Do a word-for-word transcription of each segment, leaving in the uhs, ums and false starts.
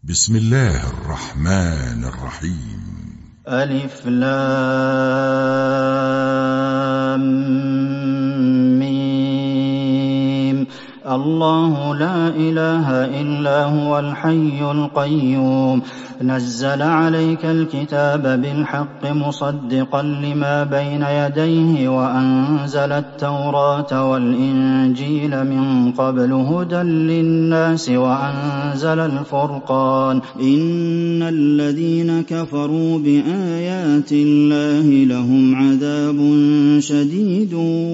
بسم الله الرحمن الرحيم. ألف لام ميم. الله لا إله إلا هو الحي القيوم نزل عليك الكتاب بالحق مصدقا لما بين يديه وأنزل التوراة والإنجيل من قبل هدى للناس وأنزل الفرقان إن الذين كفروا بآيات الله لهم عذاب شديد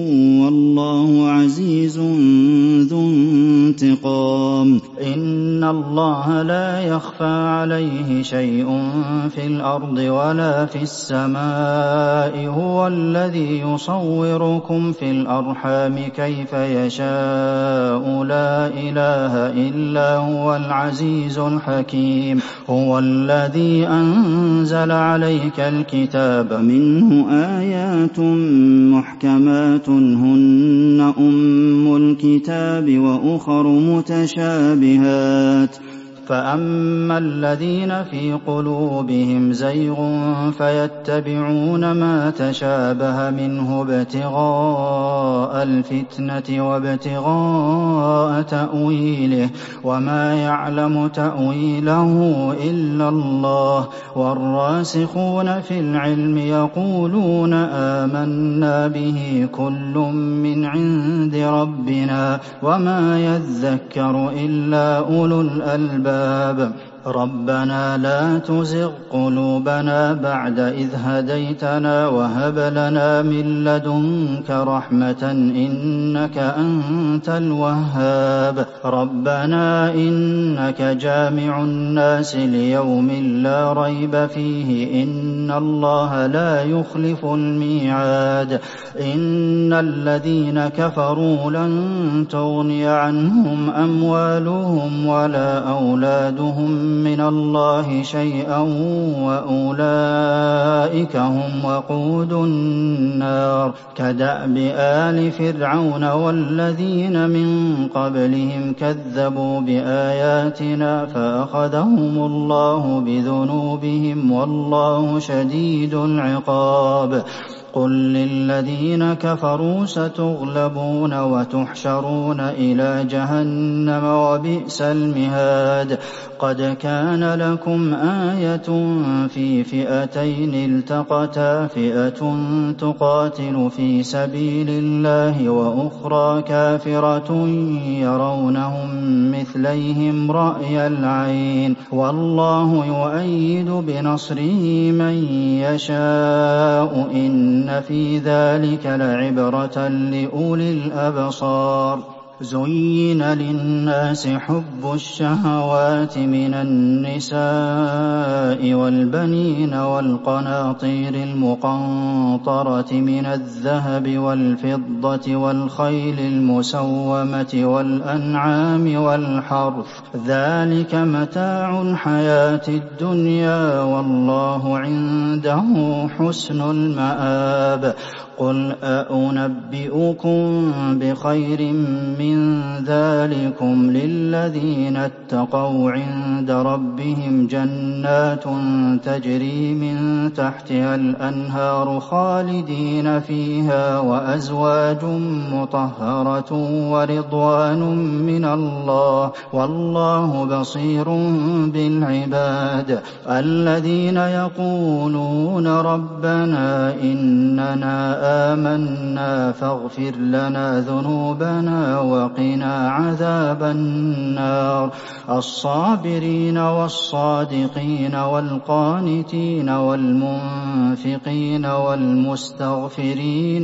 والله عزيز ذو انتقام. إن الله لا يخفى عليه شيء في الأرض ولا في السماء هو الذي يصوركم في الأرحام كيف يشاء لا إله إلا هو العزيز الحكيم. هو الذي أنزل عليك الكتاب منه آيات محكمات هن أم الكتاب وأخر متشابهات فأما الذين في قلوبهم زيغ فيتبعون ما تشابه منه ابتغاء الفتنة وابتغاء تأويله وما يعلم تأويله إلا الله والراسخون في العلم يقولون آمنا به كل من عند ربنا وما يذكر إلا أولو الألباب. ربنا لا تزغ قلوبنا بعد إذ هديتنا وهب لنا من لدنك رحمة إنك أنت الوهاب. ربنا إنك جامع الناس ليوم لا ريب فيه إن الله لا يخلف الميعاد. إن الذين كفروا لن تغني عنهم أموالهم ولا أولادهم من الله شيئا وأولئك هم وقود النار كدأب آل فرعون والذين من قبلهم كذبوا بآياتنا فأخذهم الله بذنوبهم والله شديد العقاب. قل للذين كفروا ستغلبون وتحشرون إلى جهنم وبئس المهاد. قد كان لكم آية في فئتين التقتا فئة تقاتل في سبيل الله وأخرى كافرة يرونهم مثليهم رأي العين والله يؤيد بنصره من يشاء إن في ذلك لعبرة لأولي الأبصار. زين للناس حب الشهوات من النساء والبنين والقناطير المقنطرة من الذهب والفضة والخيل المسومة والأنعام والحرث ذلك متاع الحياة الدنيا والله عنده حسن المآب. قل أنبئكم بخير من ذلكم للذين اتقوا عند ربهم جنات تجري من تحتها الأنهار خالدين فيها وأزواج مطهرة ورضوان من الله والله بصير بالعباد. الذين يقولون ربنا إننا آمنا فاغفر لنا ذنوبنا وقنا عذاب النار. الصابرين والصادقين والقانتين والمنفقين والمستغفرين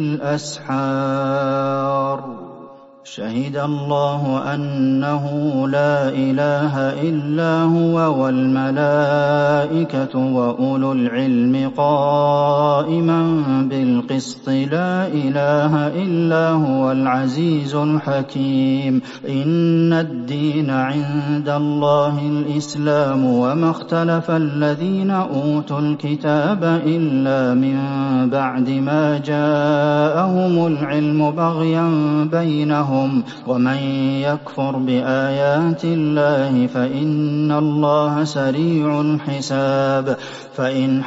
بالأسحار. شهد الله أنه لا إله إلا هو والملائكة وأولو العلم قائما بالقسط لا إله إلا هو العزيز الحكيم. إن الدين عند الله الإسلام وما اختلف الذين أوتوا الكتاب إلا من بعد ما جاءهم العلم بغيا بينهم بينهم ومن يكفر بآيات الله فإن الله سريع الحساب فإن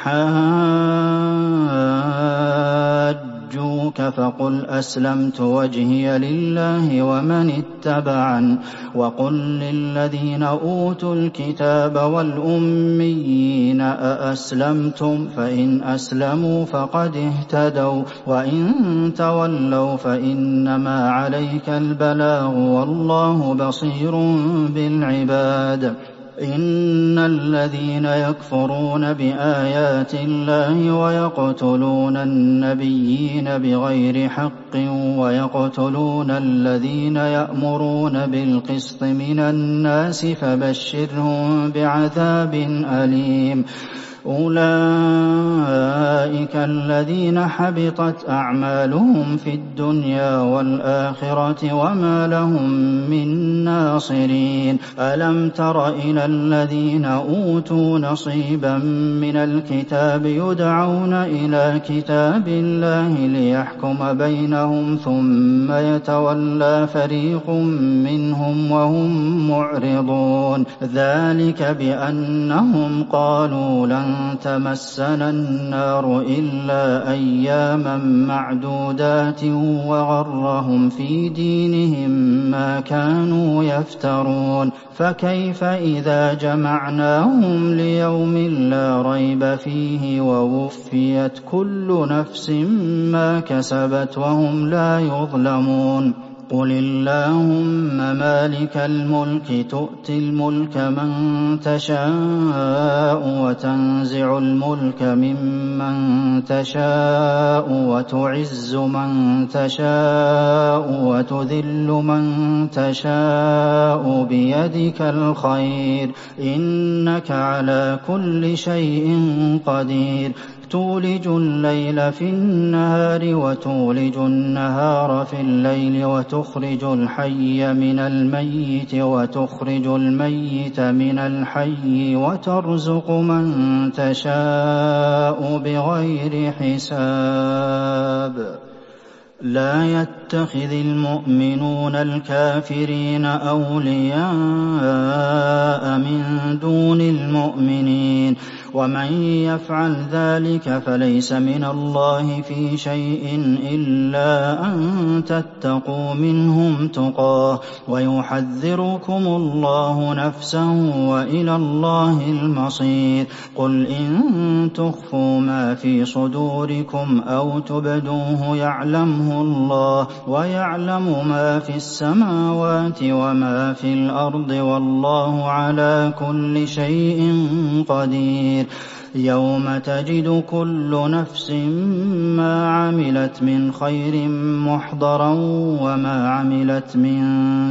حاجوك فقل أسلمت وجهي لله ومن اتبعن وقل للذين أوتوا الكتاب والأميين أأسلمتم فإن أسلموا فقد اهتدوا وإن تولوا فإنما عليك البلاغ والله بصير بالعباد إن الذين يكفرون بآيات الله ويقتلون النبيين بغير حق ويقتلون الذين يأمرون بالقسط من الناس فبشرهم بعذاب أليم أولئك الذين حبطت أعمالهم في الدنيا والآخرة وما لهم من ناصرين ألم تر إلى الذين أوتوا نصيبا من الكتاب يدعون إلى كتاب الله ليحكم بينهم ثم يتولى فريق منهم وهم معرضون ذلك بأنهم قالوا لن تمسنا النار إلا أياما معدودات وغرهم في دينهم ما كانوا يفترون فكيف إذا جمعناهم ليوم لا ريب فيه ووفيت كل نفس ما كسبت وهم لا يظلمون قل اللهم مالك الملك تؤتي الملك من تشاء وتنزع الملك ممن تشاء وتعز من تشاء وتذل من تشاء بيدك الخير إنك على كل شيء قدير تولج الليل في النهار وتولج النهار في الليل وتخرج الحي من الميت وتخرج الميت من الحي وترزق من تشاء بغير حساب لا يتخذ المؤمنون الكافرين أولياء من دون المؤمنين ومن يفعل ذلك فليس من الله في شيء إلا أن تتقوا منهم تقاه ويحذركم الله نفسه وإلى الله المصير قل إن تخفوا ما في صدوركم أو تبدوه يعلمه الله ويعلم ما في السماوات وما في الأرض والله على كل شيء قدير يوم تجد كل نفس ما عملت من خير محضرا وما عملت من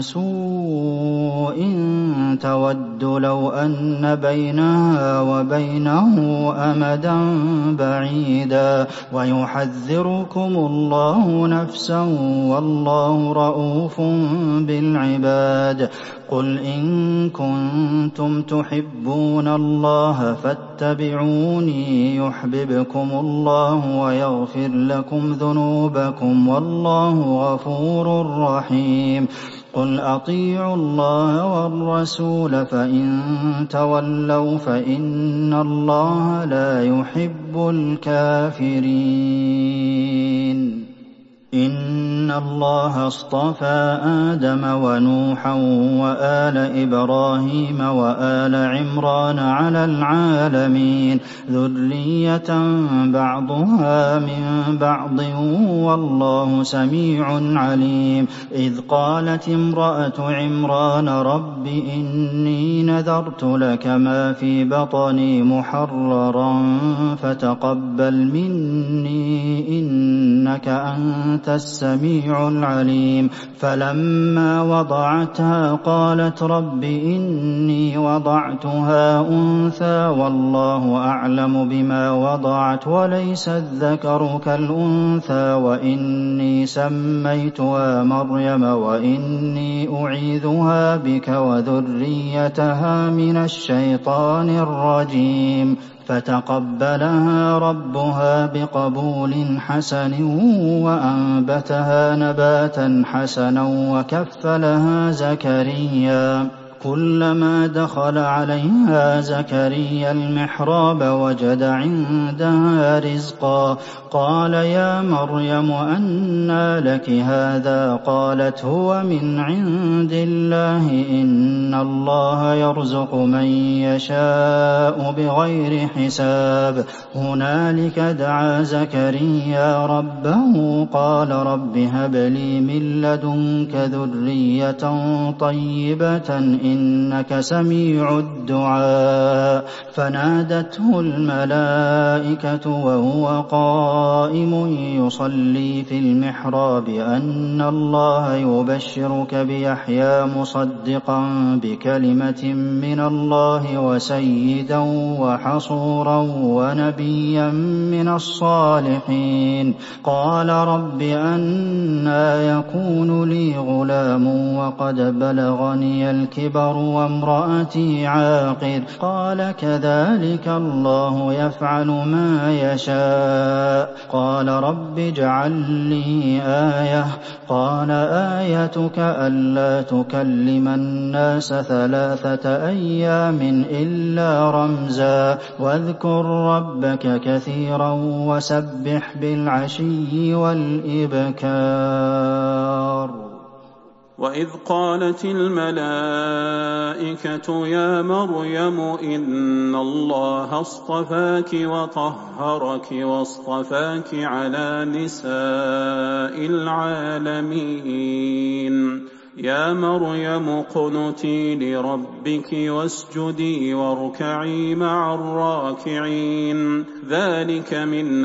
سوء تود لو أن بينها وبينه أمدا بعيدا ويحذركم الله نفسا والله رءوف بالعباد قل إن كنتم تحبون الله فاتبعوني يحببكم الله ويغفر لكم ذنوبكم والله غفور رحيم قل أطيعوا الله والرسول فإن تولوا فإن الله لا يحب الكافرين إن الله اصطفى آدم ونوحا وآل إبراهيم وآل عمران على العالمين ذرية بعضها من بعض والله سميع عليم إذ قالت امرأة عمران رب إني نذرت لك ما في بطني محررا فتقبل مني إنك أنت السميع العليم فلما وضعتها قالت رب إني وضعتها أنثى والله أعلم بما وضعت وليس الذكر كالأنثى وإني سميتها مريم وإني أعيذها بك وذريتها من الشيطان الرجيم فتقبلها ربها بقبول حسن وأنبتها نباتا حسنا وكفلها زكريا. كلما دخل عليها زكريا المحراب وجد عندها رزقا قال يا مريم أنى لك هذا قالت هو من عند الله إن الله يرزق من يشاء بغير حساب. هنالك دعا زكريا ربه قال رب هب لي من لدنك ذرية طيبة إنك سميع الدعاء. فنادته الملائكة وهو قائم يصلي في المحراب أن الله يبشرك بيحيى مصدقا بكلمة من الله وسيدا وحصورا ونبيا من الصالحين. قال رب أنى يكون لي غلام وقد بلغني الكبر وامرأتي عاقر قال كذلك الله يفعل ما يشاء. قال رب اجعل لي آية قال آيتك ألا تكلم الناس ثلاثة أيام إلا رمزا واذكر ربك كثيرا وسبح بالعشي والإبكار. وإذ قالت الملائكة يا مريم إن الله اصطفاك وطهرك واصطفاك على نساء العالمين. يا مريم اقنتي لربك واسجدي واركعي مع الراكعين. ذلك من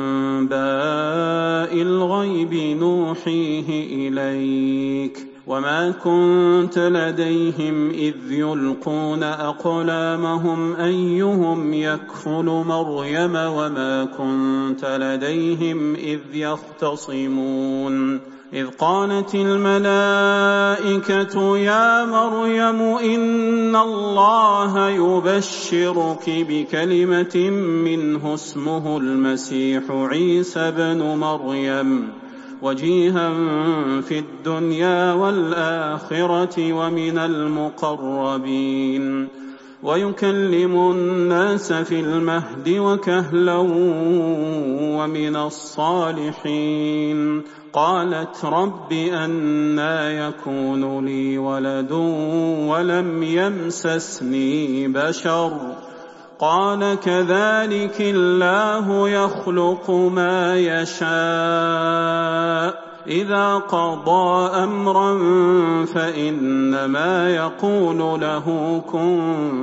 أنباء الغيب نوحيه إليك وما كنت لديهم إذ يلقون أقلامهم أيهم يكفل مريم وما كنت لديهم إذ يختصمون. إذ قالت الملائكة يا مريم إن الله يبشرك بكلمة منه اسمه المسيح عيسى بن مريم وجيها في الدنيا والآخرة ومن المقربين ويكلم الناس في المهد وكهلا ومن الصالحين. قالت رب أنى يكون لي ولد ولم يمسسني بشر قال كذلك الله يخلق ما يشاء إذا قضى أمرا فإنما يقول له كن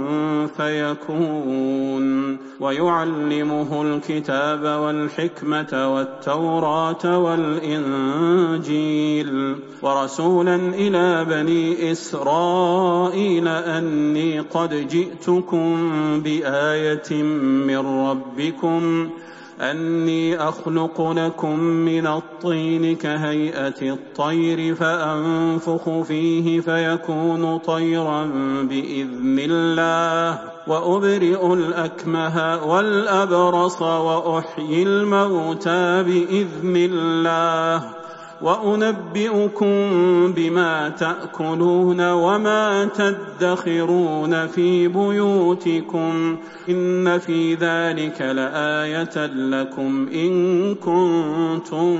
فيكون. ويعلمه الكتاب والحكمة والتوراة والإنجيل ورسولا إلى بني إسرائيل أني قد جئتكم بآية من ربكم أني أخلق لكم من الطين كهيئة الطير فأنفخ فيه فيكون طيرا بإذن الله وأبرئ الأكمه والأبرص وأحيي الموتى بإذن الله وأنبئكم بما تأكلون وما تدخرون في بيوتكم إن في ذلك لآية لكم إن كنتم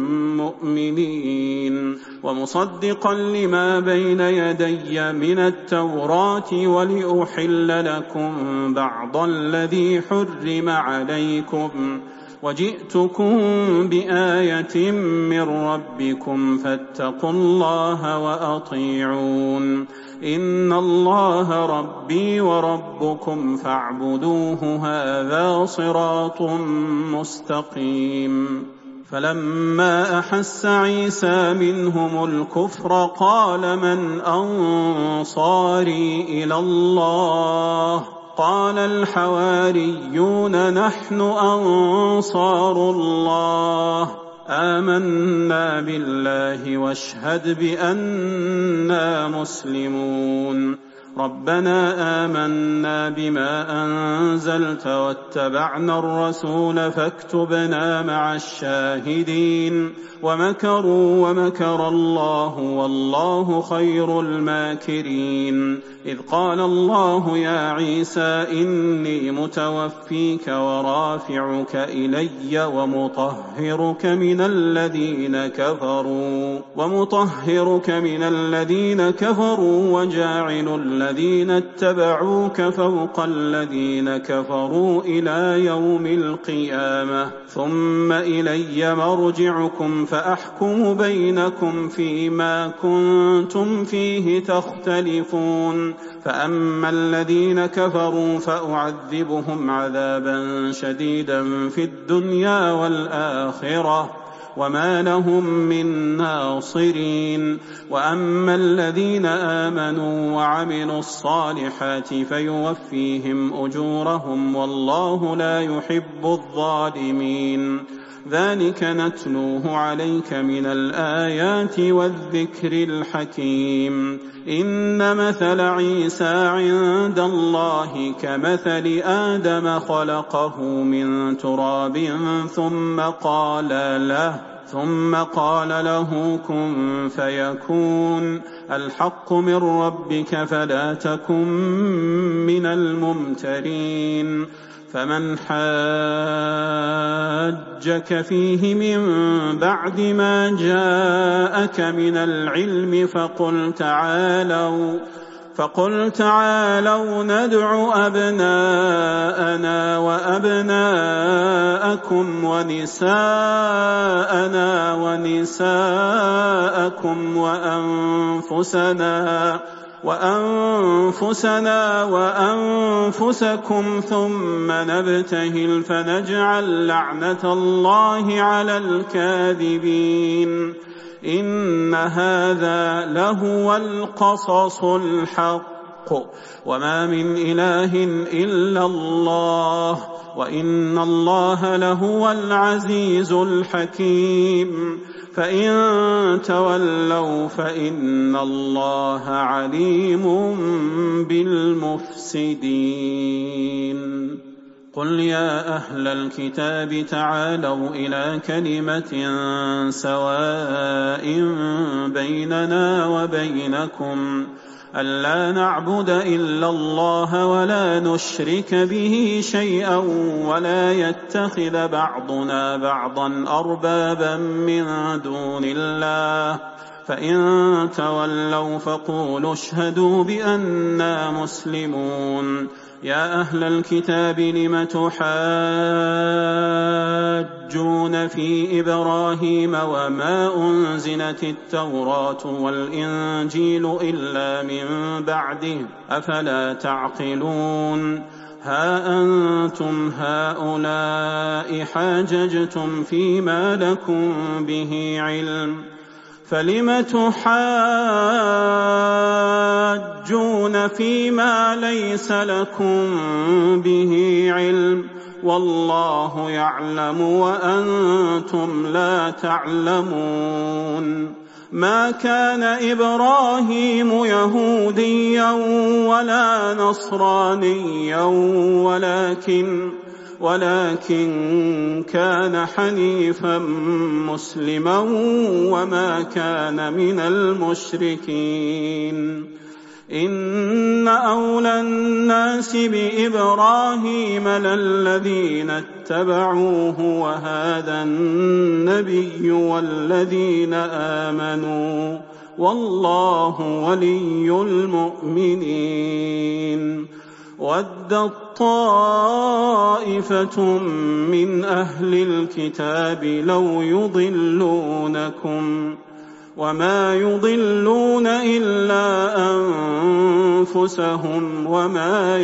مؤمنين. ومصدقا لما بين يدي من التوراة ولأحل لكم بعض الذي حرم عليكم وجئتكم بآية من ربكم فاتقوا الله وأطيعون إن الله ربي وربكم فاعبدوه هذا صراط مستقيم. فلما أحس عيسى منهم الكفر قال من أنصاري إلى الله قال الحواريون نحن أنصار الله آمنا بالله واشهد بأننا مسلمون. ربنا آمنا بما أنزلت واتبعنا الرسول فاكتبنا مع الشاهدين ومكروا ومكر الله والله خير الماكرين إذ قال الله يا عيسى إني متوفيك ورافعك إلي ومطهرك من الذين كفروا ومطهرك من الذين كفروا وجاعل الذين اتبعوك فوق الذين كفروا إلى يوم القيامة ثم إلي مرجعكم فأحكم بينكم فيما كنتم فيه تختلفون فأما الذين كفروا فأعذبهم عذابا شديدا في الدنيا والآخرة وما لهم من ناصرين وأما الذين آمنوا وعملوا الصالحات فيوفيهم أجورهم والله لا يحب الظالمين ذلك نتلوه عليك من الآيات والذكر الحكيم إن مثل عيسى عند الله كمثل آدم خلقه من تراب ثم قال له ثم قال له كن فيكون الحق من ربك فلا تكن من الممترين فمن حاجك فيه من بعد ما جاءك من العلم فقل تعالوا فقل تعالوا ندع أبناءنا وأبناءكم ونساءنا ونساءكم وأنفسنا وأنفسنا وأنفسكم ثم نبتهل فنجعل لعنة الله على الكاذبين إن هذا لهو القصص الحق وما من إله إلا الله وإن الله لهو العزيز الحكيم فإن تولوا فإن الله عليم بالمفسدين قل يا أهل الكتاب تعالوا إلى كلمة سواء بيننا وبينكم ألا نعبد إلا الله ولا نشرك به شيئا ولا يتخذ بعضنا بعضا أربابا من دون الله فإن تولوا فقولوا اشهدوا بأننا مسلمون يا أهل الكتاب لم تحاجون في إبراهيم وما أنزلت التوراة والإنجيل إلا من بعده أفلا تعقلون ها أنتم هؤلاء حاججتم فيما لكم به علم فلم تحاجون فيما ليس لكم به علم والله يعلم وأنتم لا تعلمون ما كان إبراهيم يهوديا ولا نصرانيا ولكن ولكن كان حنيفا مسلما وما كان من المشركين إن أولى الناس بإبراهيم للذين اتبعوه وهذا النبي والذين آمنوا والله ولي المؤمنين ودت طائفة من أهل الكتاب لو يضلونكم وما يضلون إلا أنفسهم وما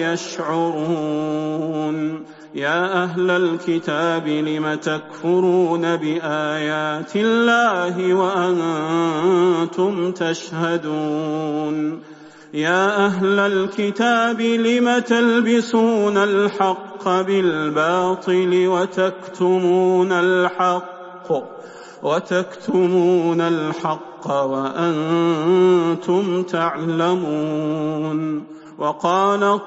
يشعرون يا أهل الكتاب لم تكفرون بآيات الله وأنتم تشهدون يا أهل الكتاب لم تلبسون الحق بالباطل وتكتمون الحق وتكتمون الحق وأنتم تعلمون وقالت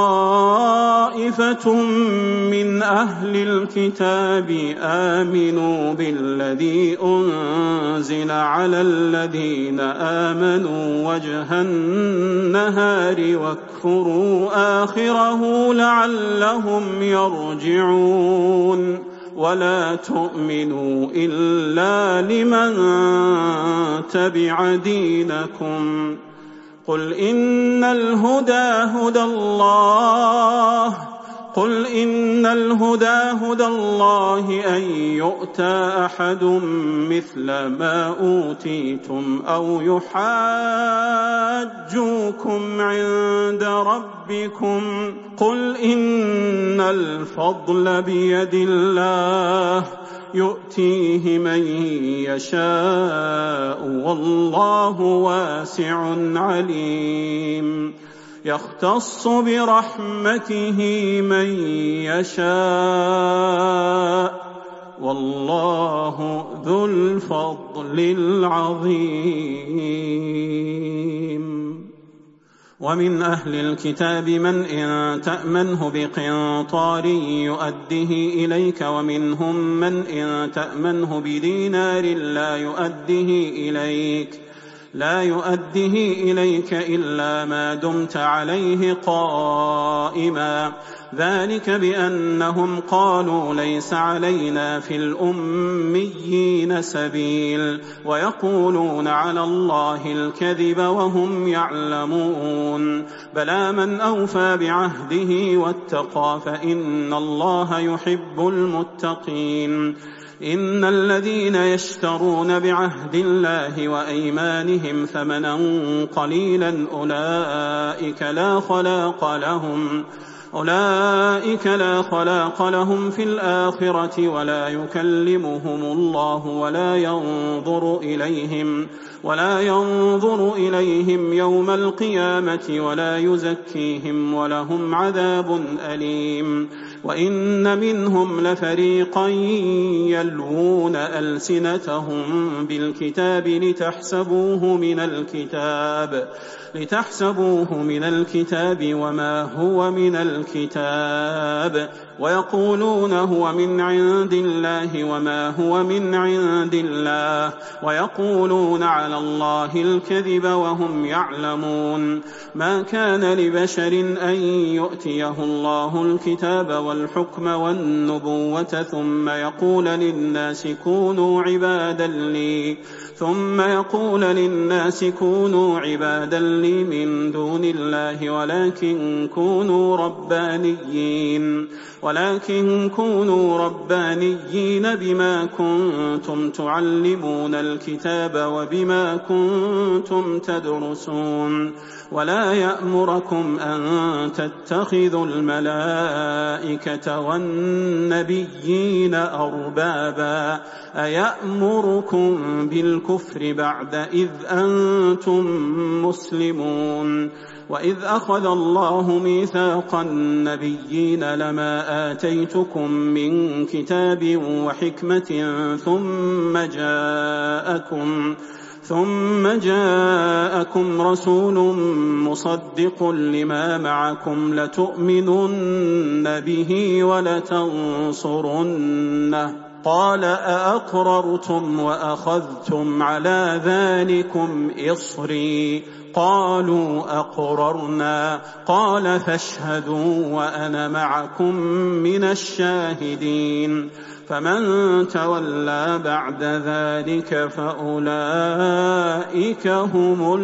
طائفة من أهل الكتاب آمنوا بالذي أنزل على الذين آمنوا وجه النهار واكفروا آخره لعلهم يرجعون ولا تؤمنوا إلا لمن تبع دينكم قل إن الهدى هدى الله قل إن الهدى هدى الله أن يؤتى أحد مثل ما أوتيتم أو يحاجوكم عند ربكم قل إن الفضل بيد الله يؤتيه من يشاء والله واسع عليم يختص برحمته من يشاء والله ذو الفضل العظيم ومن أهل الكتاب من إن تأمنه بقنطار يؤده إليك ومنهم من إن تأمنه بدينار لا يؤده إليك لا يؤده إليك إلا ما دمت عليه قائما ذلك بأنهم قالوا ليس علينا في الأميين سبيل ويقولون على الله الكذب وهم يعلمون بلى من أوفى بعهده واتقى فإن الله يحب المتقين إن الذين يشترون بعهد الله وأيمانهم ثمنا قليلا أولئك لا خلاق لهم أولئك لا خلاق لهم في الآخرة ولا يكلمهم الله ولا ينظر إليهم ولا ينظر إليهم يوم القيامة ولا يزكيهم ولهم عذاب أليم وإن منهم لفريقا يلوون ألسنتهم بالكتاب لتحسبوه من الكتاب لتحسبوه من الكتاب وما هو من الكتاب ويقولون هو من عند الله وما هو من عند الله ويقولون على الله الكذب وهم يعلمون ما كان لبشر أن يؤتيه الله الكتاب والحكم والنبوة ثم يقول للناس كونوا عبادا لي ثم يقول للناس كونوا عبادا لي من دون الله ولكن كونوا ربانيين ولكن كونوا ربانيين بما كنتم تعلمون الكتاب وبما كنتم تدرسون ولا يأمركم أن تتخذوا الملائكة والنبيين أربابا أيأمركم بالكفر بعد إذ أنتم مسلمون وإذ أخذ الله ميثاق النبيين لما آتيتكم من كتاب وحكمة ثم جاءكم ثم جاءكم رسول مصدق لما معكم لتؤمنن به ولتنصرنه قال أأقررتم وأخذتم على ذلكم إصري قالوا أقررنا قال فاشهدوا وأنا معكم من الشاهدين فمن تولى بعد ذلك فأولئك هم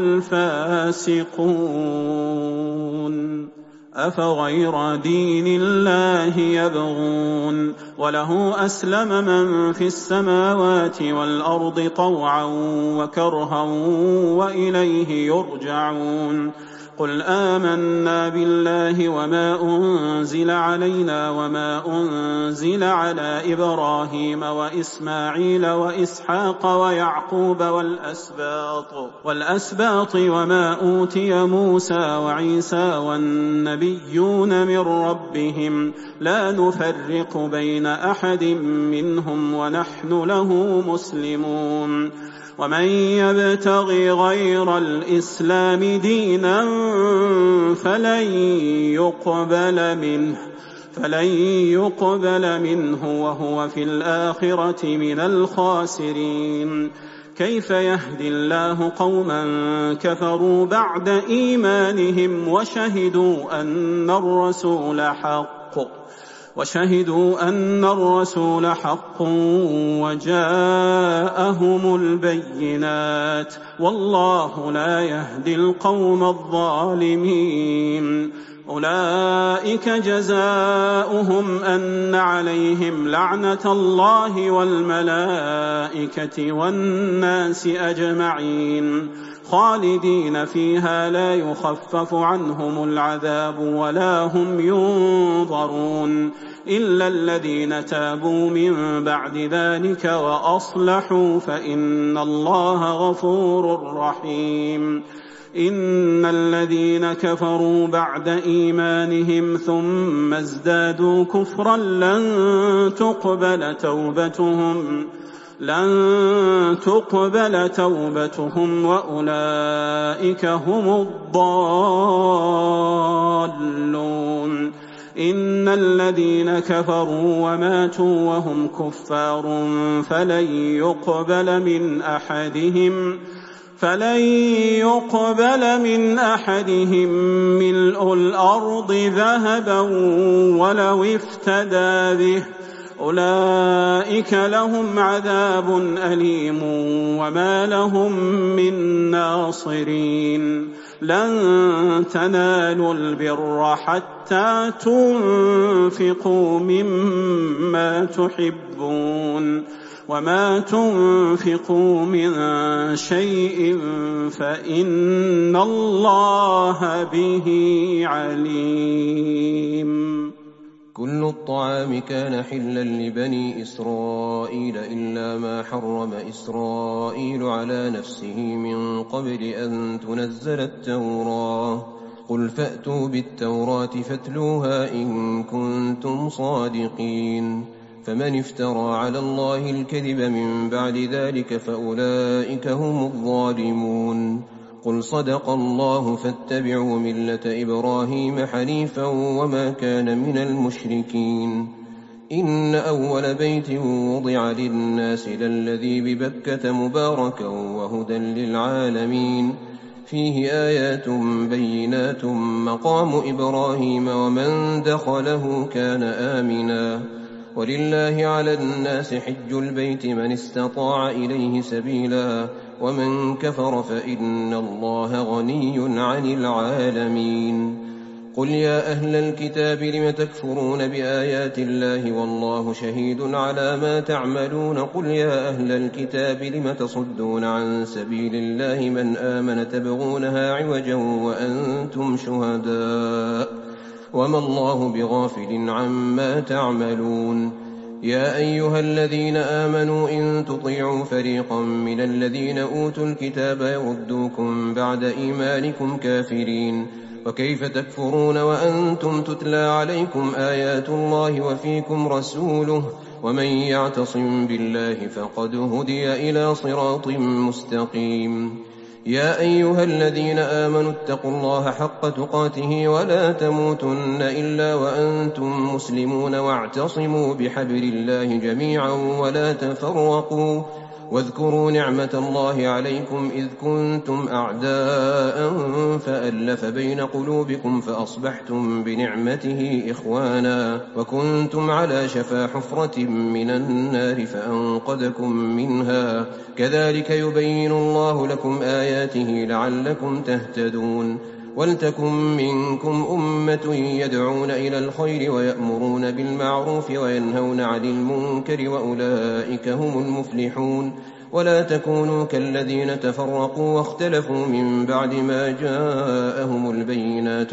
الفاسقون أفغير دين الله يبغون وله أسلم من في السماوات والأرض طوعا وكرها وإليه يرجعون قل آمنا بالله وما أنزل علينا وما أنزل على إبراهيم وإسماعيل وإسحاق ويعقوب والأسباط والأسباط وما أوتي موسى وعيسى والنبيون من ربهم لا نفرق بين أحد منهم ونحن له مسلمون ومن يبتغ غير الإسلام دينا فلن يقبل منه فلن يقبل منه وهو في الآخرة من الخاسرين. كيف يهدي الله قوما كفروا بعد إيمانهم وشهدوا أن الرسول حق وشهدوا أن الرسول حق وجاءهم البينات والله لا يهدي القوم الظالمين. أولئك جزاؤهم أن عليهم لعنة الله والملائكة والناس أجمعين خالدين فيها لا يخفف عنهم العذاب ولا هم ينظرون إلا الذين تابوا من بعد ذلك وأصلحوا فإن الله غفور رحيم. إن الذين كفروا بعد إيمانهم ثم ازدادوا كفرا لن تقبل توبتهم لن تقبل توبتهم وأولئك هم الضالون. إن الذين كفروا وماتوا وهم كفار فلن يقبل من أحدهم فلن يقبل من أحدهم ملء الأرض ذهبا ولو افتدى به أولئك لهم عذاب أليم وما لهم من ناصرين. لن تنالوا البر حتى تنفقوا مما تحبون وما تنفقوا من شيء فإن الله به عليم. كل الطعام كان حلا لبني إسرائيل إلا ما حرم إسرائيل على نفسه من قبل أن تنزل التوراة. قل فأتوا بالتوراة فاتلوها إن كنتم صادقين. فمن افترى على الله الكذب من بعد ذلك فأولئك هم الظالمون. قل صدق الله فاتبعوا ملة إبراهيم حنيفا وما كان من المشركين. إن أول بيت وضع للناس للذي ببكة مباركا وهدى للعالمين فيه آيات بينات مقام إبراهيم ومن دخله كان آمنا. ولله على الناس حج البيت من استطاع إليه سبيلا ومن كفر فإن الله غني عن العالمين. قل يا أهل الكتاب لم تكفرون بآيات الله والله شهيد على ما تعملون. قل يا أهل الكتاب لم تصدون عن سبيل الله من آمن تبغونها عوجا وأنتم شهداء وما الله بغافل عما تعملون. يا أيها الذين آمنوا إن تطيعوا فريقا من الذين أوتوا الكتاب يردوكم بعد إيمانكم كافرين. وكيف تكفرون وأنتم تتلى عليكم آيات الله وفيكم رسوله ومن يعتصم بالله فقد هدي إلى صراط مستقيم. يا أيها الذين آمنوا اتقوا الله حق تقاته ولا تموتن إلا وأنتم مسلمون واعتصموا بحبل الله جميعا ولا تفرقوا. واذكروا نعمة الله عليكم إذ كنتم أعداء فألف بين قلوبكم فأصبحتم بنعمته إخوانا وكنتم على شفا حفرة من النار فأنقذكم منها. كذلك يبين الله لكم آياته لعلكم تهتدون. ولتكن منكم أمة يدعون إلى الخير ويأمرون بالمعروف وينهون عن المنكر وأولئك هم المفلحون. ولا تكونوا كالذين تفرقوا واختلفوا من بعد ما جاءهم البينات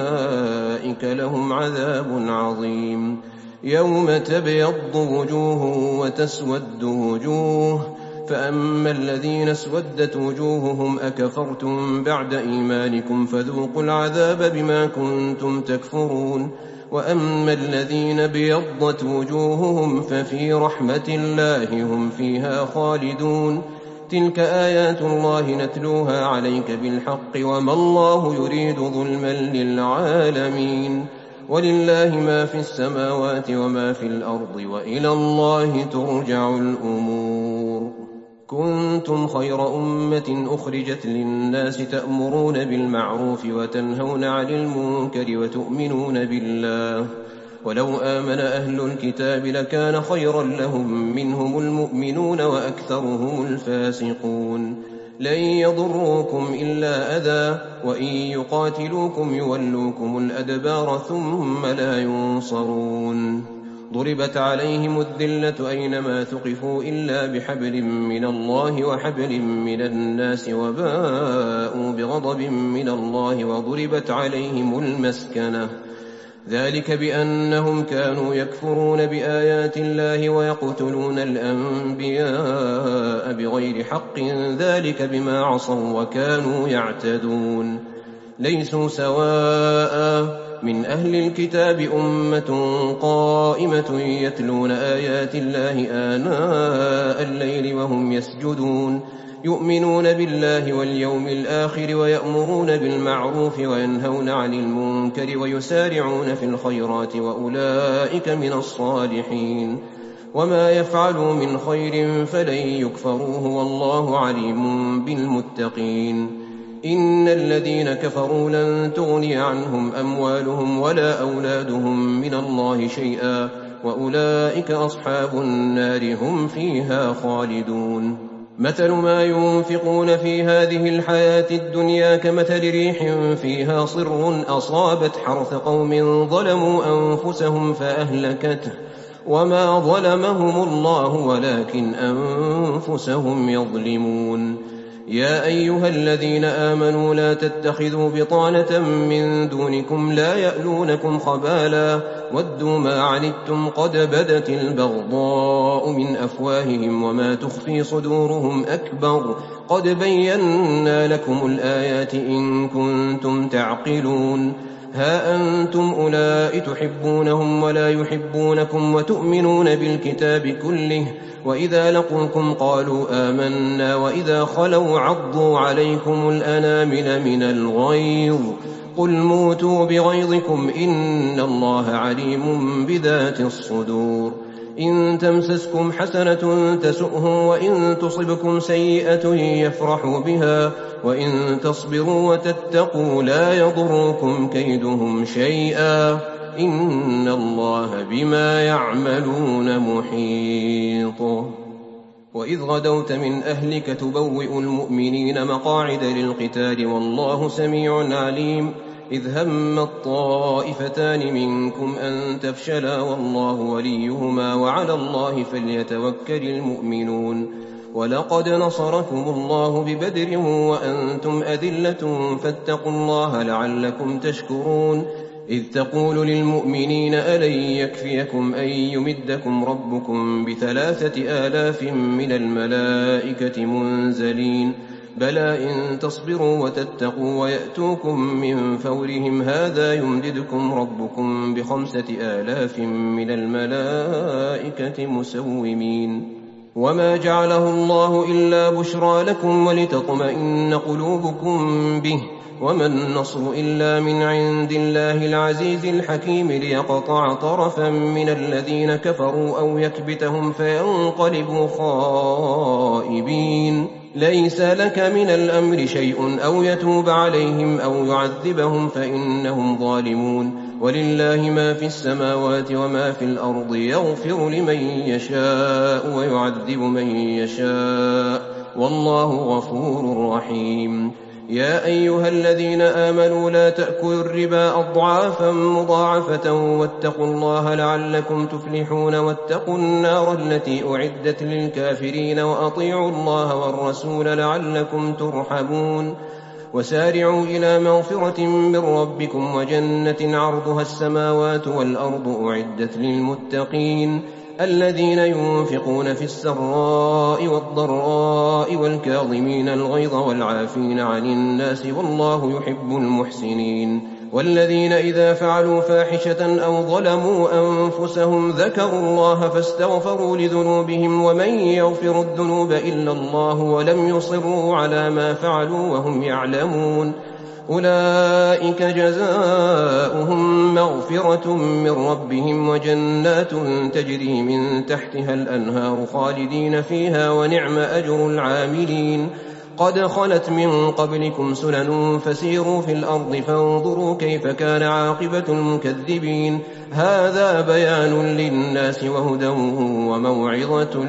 وأولئك لهم عذاب عظيم. يوم تبيض وجوه وتسود وجوه فأما الذين اسودت وجوههم أكفرتم بعد إيمانكم فذوقوا العذاب بما كنتم تكفرون. وأما الذين بيضت وجوههم ففي رحمة الله هم فيها خالدون. تلك آيات الله نتلوها عليك بالحق وما الله يريد ظلما للعالمين ولله ما في السماوات وما في الأرض وإلى الله ترجع الأمور كنتم خير أمة أخرجت للناس تأمرون بالمعروف وتنهون عن المنكر وتؤمنون بالله ولو آمن أهل الكتاب لكان خيرا لهم منهم المؤمنون وأكثرهم الفاسقون لن يضروكم إلا أذى وإن يقاتلوكم يولوكم الأدبار ثم لا ينصرون ضربت عليهم الذلة أينما ثقفوا إلا بحبل من الله وحبل من الناس وباءوا بغضب من الله وضربت عليهم المسكنة ذلك بأنهم كانوا يكفرون بآيات الله ويقتلون الأنبياء بغير حق ذلك بما عصوا وكانوا يعتدون ليسوا سواء من أهل الكتاب أمة قائمة يتلون آيات الله آناء الليل وهم يسجدون يؤمنون بالله واليوم الآخر ويأمرون بالمعروف وينهون عن المنكر ويسارعون في الخيرات وأولئك من الصالحين وما يفعلوا من خير فلن يكفروه والله عليم بالمتقين إن الذين كفروا لن تغني عنهم أموالهم ولا أولادهم من الله شيئا وأولئك أصحاب النار هم فيها خالدون مثل ما ينفقون في هذه الحياة الدنيا كمثل ريح فيها صر أصابت حرث قوم ظلموا أنفسهم فأهلكته وما ظلمهم الله ولكن أنفسهم يظلمون يا أيها الذين آمنوا لا تتخذوا بطانة من دونكم لا يألونكم خبالا ودوا ما عنتم قد بدت البغضاء من أفواههم وما تخفي صدورهم أكبر قد بينا لكم الآيات إن كنتم تعقلون ها أنتم أولئك تحبونهم ولا يحبونكم وتؤمنون بالكتاب كله وإذا لقوكم قالوا آمنا وإذا خلوا عضوا عليكم الأنامل من الغيظ قل موتوا بغيظكم إن الله عليم بذات الصدور إن تمسسكم حسنة تسؤهم وإن تصبكم سيئة يفرحوا بها وإن تصبروا وتتقوا لا يضركم كيدهم شيئا إن الله بما يعملون محيط وإذ غدوت من أهلك تبوئ المؤمنين مقاعد للقتال والله سميع عليم إذ هم الطائفتان منكم أن تفشلا والله وليهما وعلى الله فليتوكل المؤمنون ولقد نصركم الله ببدر وأنتم أذلة فاتقوا الله لعلكم تشكرون إذ تقول للمؤمنين ألن يكفيكم أن يمدكم ربكم بثلاثة آلاف من الملائكة منزلين بلى إن تصبروا وتتقوا ويأتوكم من فورهم هذا يمددكم ربكم بخمسة آلاف من الملائكة مسومين وما جعله الله إلا بشرى لكم ولتطمئن قلوبكم به وما النصر إلا من عند الله العزيز الحكيم ليقطع طرفا من الذين كفروا أو يكبتهم فينقلبوا خائبين ليس لك من الأمر شيء أو يتوب عليهم أو يعذبهم فإنهم ظالمون ولله ما في السماوات وما في الأرض يغفر لمن يشاء ويعذب من يشاء والله غفور رحيم يا أيها الذين آمنوا لا تأكلوا الربا أضعافا مضاعفة واتقوا الله لعلكم تفلحون واتقوا النار التي أعدت للكافرين وأطيعوا الله والرسول لعلكم ترحمون وسارعوا إلى مغفرة من ربكم وجنة عرضها السماوات والأرض أعدت للمتقين الذين ينفقون في السراء والضراء والكاظمين الغيظ والعافين عن الناس والله يحب المحسنين والذين إذا فعلوا فاحشة أو ظلموا أنفسهم ذكروا الله فاستغفروا لذنوبهم ومن يغفر الذنوب إلا الله ولم يصروا على ما فعلوا وهم يعلمون أولئك جزاؤهم مغفرة من ربهم وجنات تجري من تحتها الأنهار خالدين فيها ونعم أجر العاملين قد خلت من قبلكم سنن فسيروا في الأرض فانظروا كيف كان عاقبة المكذبين هذا بيان للناس وهدى وموعظة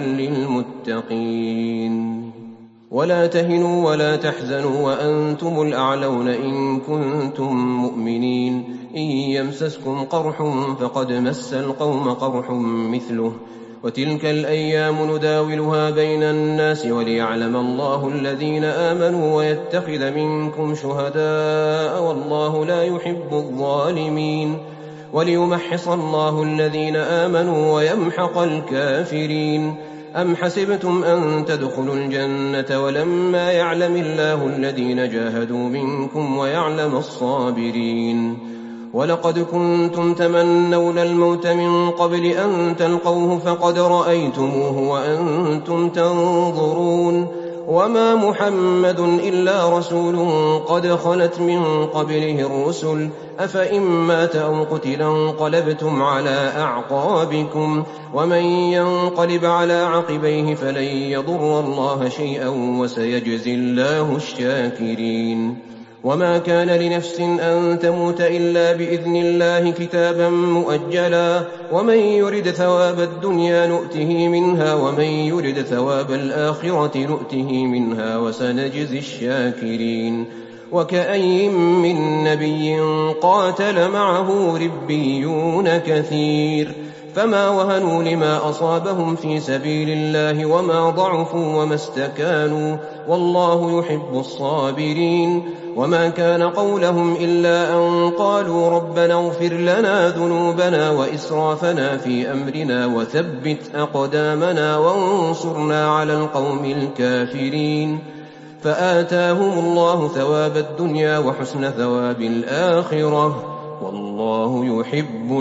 للمتقين ولا تهنوا ولا تحزنوا وأنتم الأعلون إن كنتم مؤمنين إن يمسسكم قرح فقد مس القوم قرح مثله وتلك الأيام نداولها بين الناس وليعلم الله الذين آمنوا ويتخذ منكم شهداء والله لا يحب الظالمين وليمحص الله الذين آمنوا ويمحق الكافرين أم حسبتم أن تدخلوا الجنة ولما يعلم الله الذين جاهدوا منكم ويعلم الصابرين ولقد كنتم تمنون الموت من قبل أن تلقوه فقد رأيتموه وأنتم تنظرون وما محمد إلا رسول قد خلت من قبله الرسل أفإن مات أو قتل انقلبتم على أعقابكم ومن ينقلب على عقبيه فلن يضر الله شيئا وسيجزي الله الشاكرين وما كان لنفس أن تموت إلا بإذن الله كتابا مؤجلا ومن يرد ثواب الدنيا نؤته منها ومن يرد ثواب الآخرة نؤته منها وسنجزي الشاكرين وكأي من نبي قاتل معه ربيون كثير فما وهنوا لما أصابهم في سبيل الله وما ضعفوا وما استكانوا والله يحب الصابرين وما كان قولهم إلا أن قالوا ربنا اغفر لنا ذنوبنا وإسرافنا في أمرنا وثبت أقدامنا وانصرنا على القوم الكافرين فآتاهم الله ثواب الدنيا وحسن ثواب الآخرة والله يحب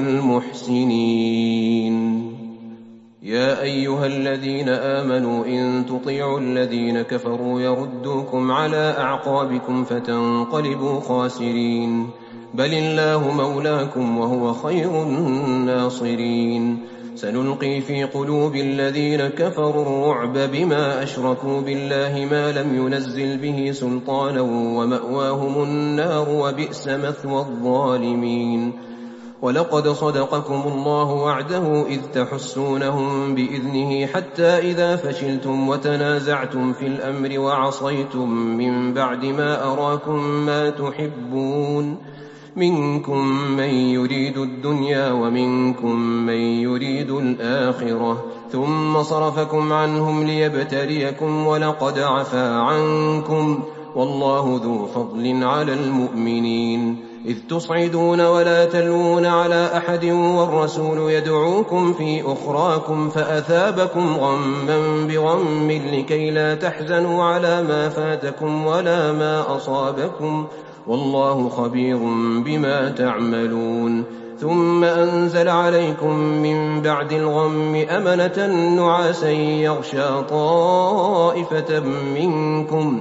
المحسنين يا أيها الذين آمنوا إن تطيعوا الذين كفروا يردوكم على أعقابكم فتنقلبوا خاسرين بل الله مولاكم وهو خير الناصرين سنلقي في قلوب الذين كفروا الرعب بما أشركوا بالله ما لم ينزل به سلطانا ومأواهم النار وبئس مثوى الظالمين ولقد صدقكم الله وعده إذ تحسونهم بإذنه حتى إذا فشلتم وتنازعتم في الأمر وعصيتم من بعد ما أراكم ما تحبون منكم من يريد الدنيا ومنكم من يريد الآخرة ثم صرفكم عنهم ليبتليكم ولقد عفا عنكم والله ذو فضل على المؤمنين إذ تصعدون ولا تلوون على أحد والرسول يدعوكم في أخراكم فأثابكم غما بغم لكي لا تحزنوا على ما فاتكم ولا ما أصابكم والله خبير بما تعملون ثم أنزل عليكم من بعد الغم أمنة نعاسا يغشى طائفة منكم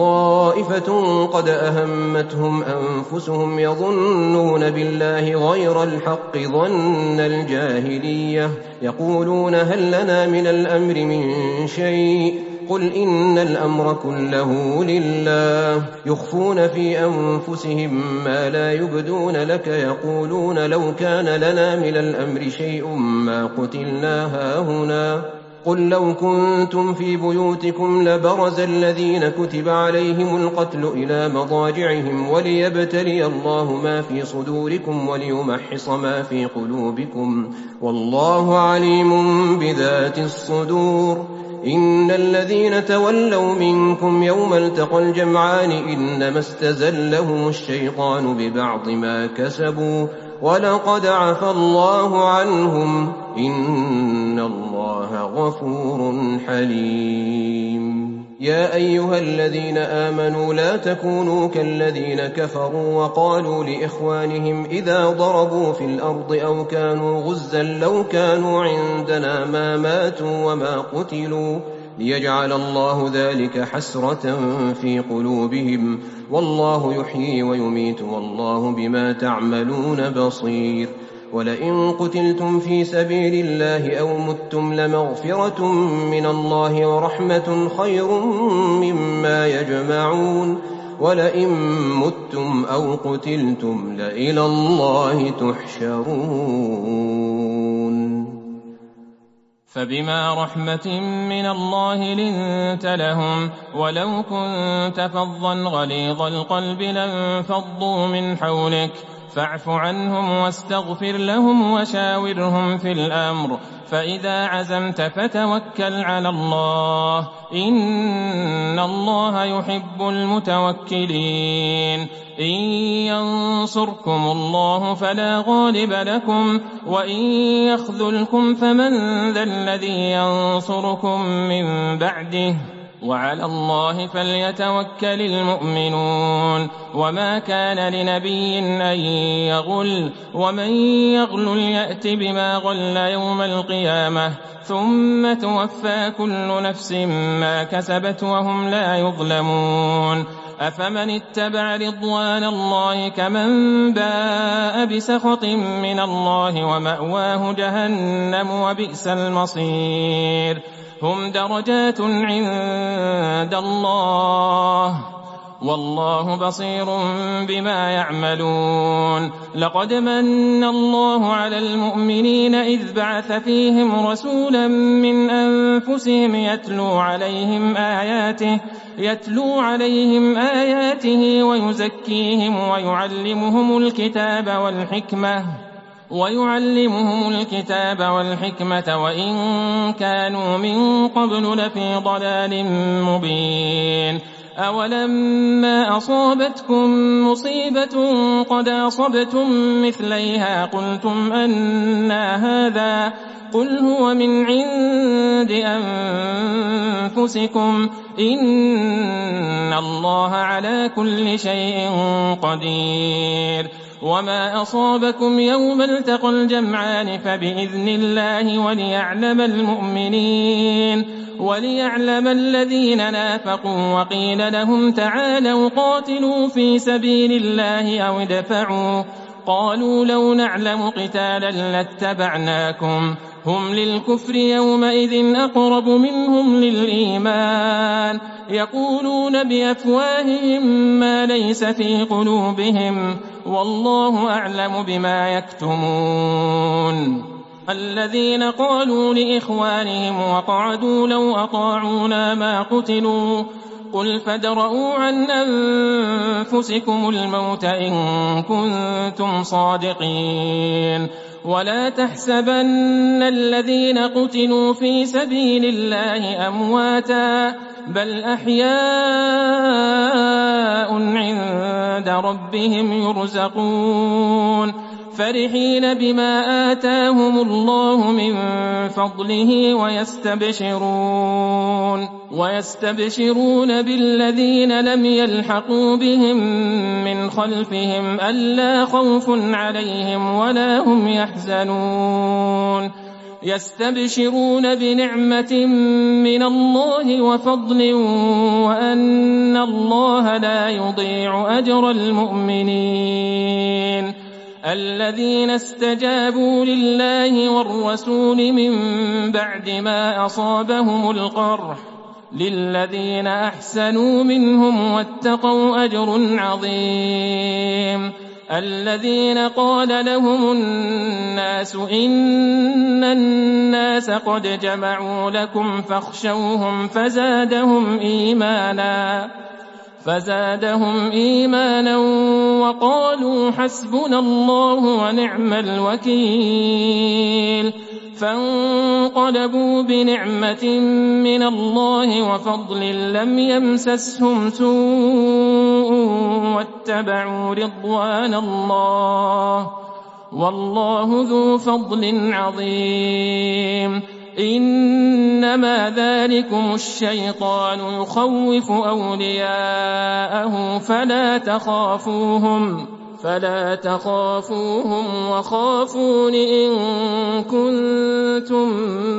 وطائفة قد أهمتهم أنفسهم يظنون بالله غير الحق ظن الجاهلية يقولون هل لنا من الأمر من شيء قل إن الأمر كله لله يخفون في أنفسهم ما لا يبدون لك يقولون لو كان لنا من الأمر شيء ما قتلنا هاهنا قل لو كنتم في بيوتكم لبرز الذين كتب عليهم القتل إلى مضاجعهم وليبتلي الله ما في صدوركم وليمحص ما في قلوبكم والله عليم بذات الصدور إن الذين تولوا منكم يوم التقى الجمعان إنما استزلهم الشيطان ببعض ما كسبوا ولقد عفى الله عنهم إن الله غفور حليم يا أيها الذين آمنوا لا تكونوا كالذين كفروا وقالوا لإخوانهم إذا ضربوا في الأرض أو كانوا غزا لو كانوا عندنا ما ماتوا وما قتلوا ليجعل الله ذلك حسرة في قلوبهم والله يحيي ويميت والله بما تعملون بصير. ولئن قتلتم في سبيل الله أو متم لمغفرة من الله ورحمة خير مما يجمعون ولئن متم أو قتلتم لإلى الله تحشرون. فبما رحمة من الله لنت لهم ولو كنت فظا غليظ القلب لانفضوا من حولك فاعف عنهم واستغفر لهم وشاورهم في الأمر فإذا عزمت فتوكل على الله إن الله يحب المتوكلين. إن ينصركم الله فلا غالب لكم وإن يخذلكم فمن ذا الذي ينصركم من بعده وعلى الله فليتوكل المؤمنون. وما كان لنبي أن يغل ومن يغل يأت بما غل يوم القيامة ثم توفى كل نفس ما كسبت وهم لا يظلمون. أفمن اتبع رضوان الله كمن باء بسخط من الله ومأواه جهنم وبئس المصير. هم درجات عند الله والله بصير بما يعملون. لقد من الله على المؤمنين إذ بعث فيهم رسولا من أنفسهم يتلو عليهم آياته يتلو عليهم آياته ويزكيهم ويعلمهم الكتاب والحكمة ويعلمهم الكتاب والحكمة وإن كانوا من قبل لفي ضلال مبين. أولما أصابتكم مصيبة قد أصبتم مثليها قلتم أنى هذا قل هو من عند أنفسكم إن الله على كل شيء قدير. وما أصابكم يوم التقى الجمعان فبإذن الله وليعلم المؤمنين وليعلم الذين نافقوا وقيل لهم تعالوا قاتلوا في سبيل الله أو ادفعوا قالوا لو نعلم قتالا لاتبعناكم هم للكفر يومئذ أقرب منهم للإيمان يقولون بأفواههم ما ليس في قلوبهم والله أعلم بما يكتمون. الذين قالوا لإخوانهم وقعدوا لو أطاعونا ما قتلوا قل فادرءوا عن أنفسكم الموت إن كنتم صادقين. ولا تحسبن الذين قتلوا في سبيل الله أمواتا بل أحياء عند ربهم يرزقون فرحين بما آتاهم الله من فضله ويستبشرون ويستبشرون بالذين لم يلحقوا بهم من خلفهم ألا خوف عليهم ولا هم يحزنون يستبشرون بنعمة من الله وفضل وأن الله لا يضيع أجر المؤمنين. الذين استجابوا لله والرسول من بعد ما أصابهم القرح للذين أحسنوا منهم واتقوا أجر عظيم. الذين قال لهم الناس إن الناس قد جمعوا لكم فاخشوهم فزادهم إيمانا فزادهم إيمانا وقالوا حسبنا الله ونعم الوكيل. فانقلبوا بنعمة من الله وفضل لم يمسسهم سوء واتبعوا رضوان الله والله ذو فضل عظيم. إنما ذلكم الشيطان يخوف أولياءه فلا تخافوهم فلا تخافوهم وخافون إن كنتم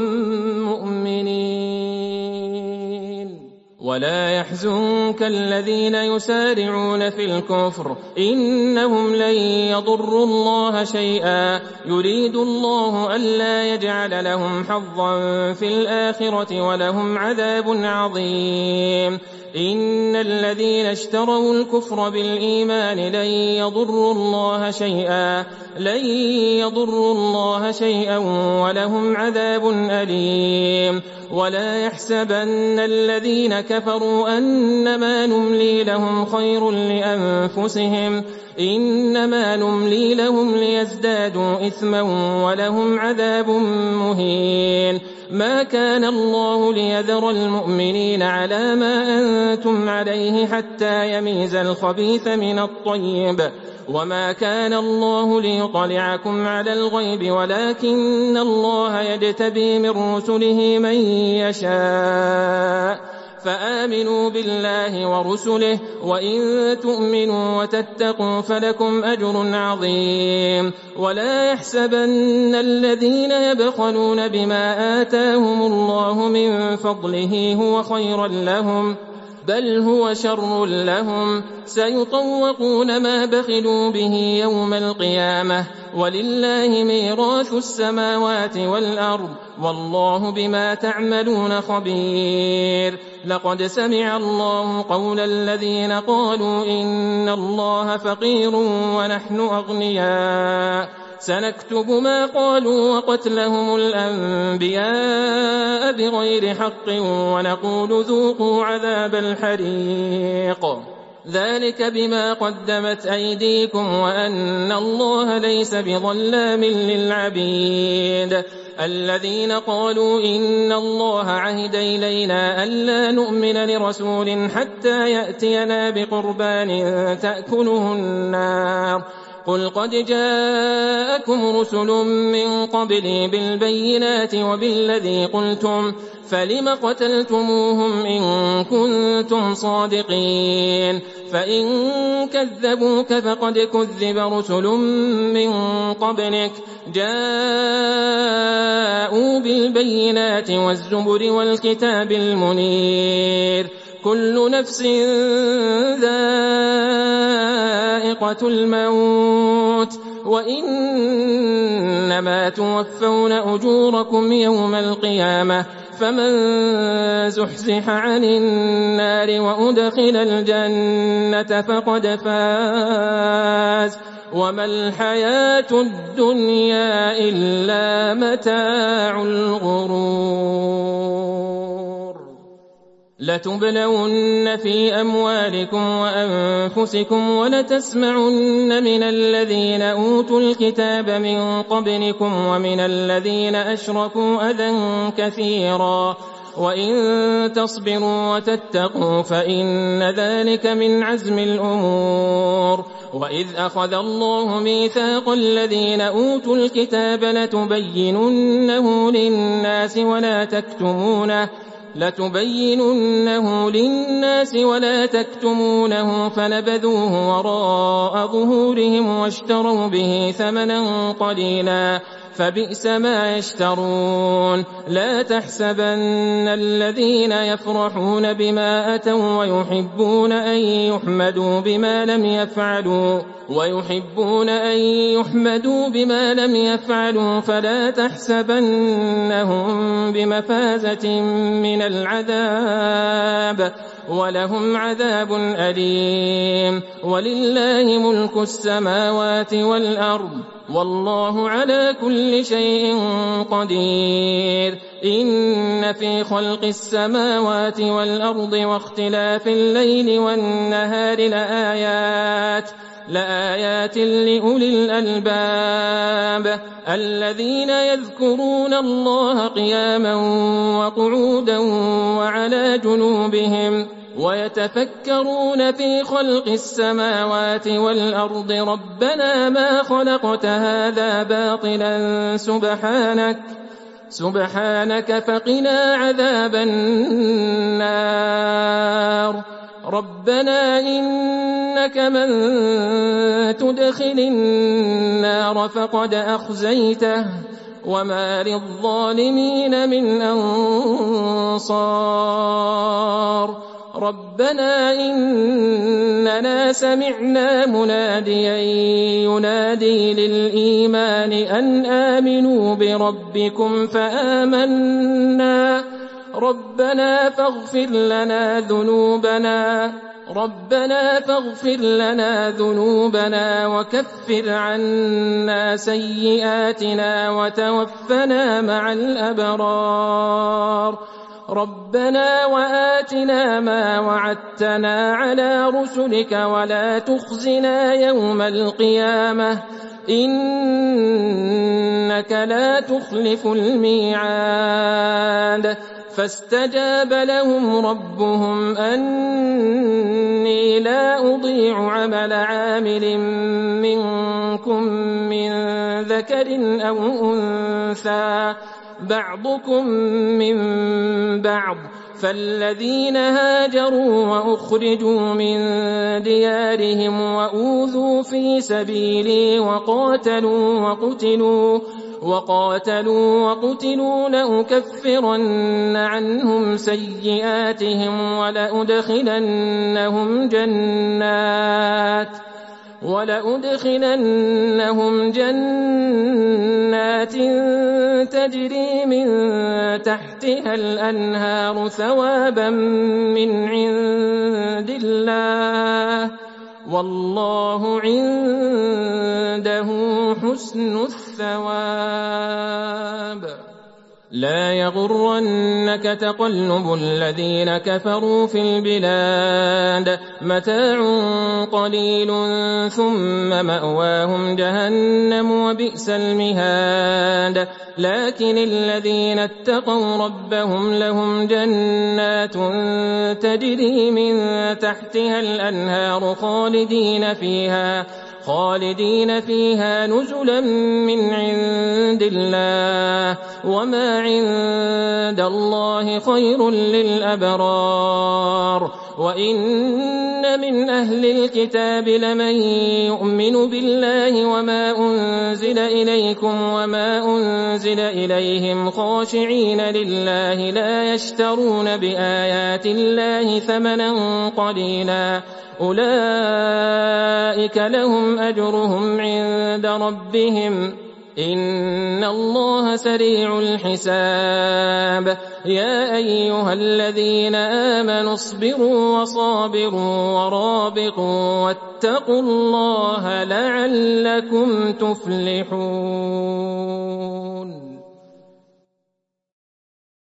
مؤمنين ولا يحزنك الذين يسارعون في الكفر إنهم لن يضروا الله شيئا يريد الله ألا يجعل لهم حظا في الآخرة ولهم عذاب عظيم إن الذين اشتروا الكفر بالإيمان لن يضروا الله شيئا لن يضروا الله شيئا ولهم عذاب أليم ولا يحسبن الذين كفروا أنما نملي لهم خير لأنفسهم إنما نملي لهم ليزدادوا إثما ولهم عذاب مهين ما كان الله ليذر المؤمنين على ما أنتم عليه حتى يميز الخبيث من الطيب وما كان الله ليطلعكم على الغيب ولكن الله يجتبي من رسله من يشاء فآمنوا بالله ورسله وإن تؤمنوا وتتقوا فلكم أجر عظيم ولا يحسبن الذين يبخلون بما آتاهم الله من فضله هو خيرا لهم بل هو شر لهم سيطوقون ما بخلوا به يوم القيامة ولله ميراث السماوات والأرض والله بما تعملون خبير لقد سمع الله قول الذين قالوا إن الله فقير ونحن أغنياء سنكتب ما قالوا وقتلهم الأنبياء بغير حق ونقول ذوقوا عذاب الحريق ذلك بما قدمت أيديكم وأن الله ليس بظلام للعبيد الذين قالوا إن الله عهد إلينا ألا نؤمن لرسول حتى يأتينا بقربان تأكله النار قل قد جاءكم رسل من قبلي بالبينات وبالذي قلتم فلم قتلتموهم إن كنتم صادقين فإن كذبوك فقد كذب رسل من قبلك جاءوا بالبينات والزبر والكتاب المنير كل نفس ذائقة الموت وإنما توفون أجوركم يوم القيامة فمن زحزح عن النار وأدخل الجنة فقد فاز وما الحياة الدنيا إلا متاع الغرور لتبلون في أموالكم وأنفسكم ولتسمعن من الذين أوتوا الكتاب من قبلكم ومن الذين أشركوا أذى كثيرا وإن تصبروا وتتقوا فإن ذلك من عزم الأمور وإذ أخذ الله ميثاق الذين أوتوا الكتاب لتبيننه للناس ولا تكتمونه لتبيننه للناس ولا تكتمونه فنبذوه وراء ظهورهم واشتروا به ثمنا قليلا فبئس ما يشترون لا تحسبن الذين يفرحون بما أتوا ويحبون أن يحمدوا بما لم يفعلوا ويحبون أن يحمدوا بما لم يفعلوا فلا تحسبنهم بمفازة من العذاب ولهم عذاب أليم ولله ملك السماوات والأرض والله على كل شيء قدير إن في خلق السماوات والأرض واختلاف الليل والنهار لآيات لآيات لأولي الألباب الذين يذكرون الله قياما وقعودا وعلى جنوبهم ويتفكرون في خلق السماوات والأرض ربنا ما خلقت هذا باطلا سبحانك سبحانك فقنا عذاب النار ربنا إنك من تدخل النار فقد أخزيته وما للظالمين من أنصار ربنا إننا سمعنا مناديا ينادي للإيمان أن آمنوا بربكم فآمنا ربنا فاغفر لنا ذنوبنا ربنا فاغفر لنا ذنوبنا وكفر عنا سيئاتنا وتوفنا مع الأبرار ربنا وآتنا ما وعدتنا على رسلك ولا تخزنا يوم القيامة إنك لا تخلف الميعاد فاستجاب لهم ربهم أني لا أضيع عمل عامل منكم من ذكر أو أنثى بعضكم من بعض فالذين هاجروا وأخرجوا من ديارهم وأوذوا في سبيلي وقاتلوا وقتلوا وقاتلوا وقتلوا لأكفرن عنهم سيئاتهم ولأدخلنهم جنات ولأدخلنهم جنات تجري من تحتها الأنهار ثوابا من عند الله والله عنده حسن الثواب لا يغرنك تقلب الذين كفروا في البلاد متاع قليل ثم مأواهم جهنم وبئس المهاد لكن الذين اتقوا ربهم لهم جنات تجري من تحتها الأنهار خالدين فيها خالدين فيها نزلا من عند الله وما عند الله خير للأبرار وإن من أهل الكتاب لمن يؤمن بالله وما أنزل إليكم وما أنزل إليهم خاشعين لله لا يشترون بآيات الله ثمنا قليلا أولئك لهم أجرهم عند ربهم إن الله سريع الحساب يا أيها الذين آمنوا اصبروا وصابروا ورابطوا واتقوا الله لعلكم تفلحون